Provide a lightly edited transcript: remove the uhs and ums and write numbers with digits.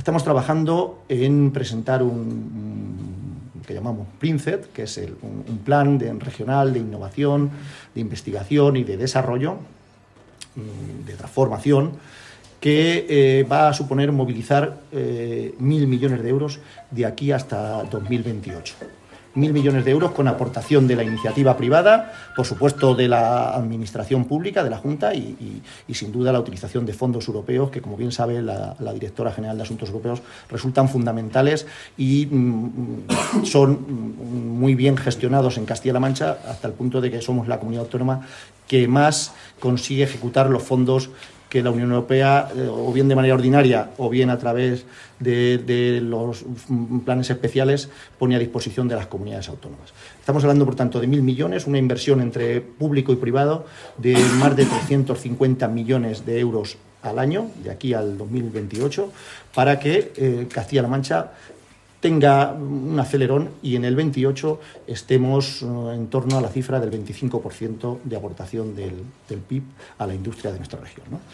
Estamos trabajando en presentar que llamamos PRINCET, que es un plan regional de innovación, de investigación y de desarrollo, de transformación, que va a suponer movilizar 1.000 millones de euros de aquí hasta 2028. 1.000 millones de euros con aportación de la iniciativa privada, por supuesto de la administración pública, de la Junta y sin duda la utilización de fondos europeos que, como bien sabe la directora general de Asuntos Europeos, resultan fundamentales y son muy bien gestionados en Castilla-La Mancha, hasta el punto de que somos la comunidad autónoma que más consigue ejecutar los fondos que la Unión Europea, o bien de manera ordinaria o bien a través de los planes especiales, pone a disposición de las comunidades autónomas. Estamos hablando, por tanto, de 1.000 millones, una inversión entre público y privado de más de 350 millones de euros al año, de aquí al 2028, para que Castilla-La Mancha tenga un acelerón y en el 28 estemos en torno a la cifra del 25% de aportación del PIB a la industria de nuestra región, ¿no?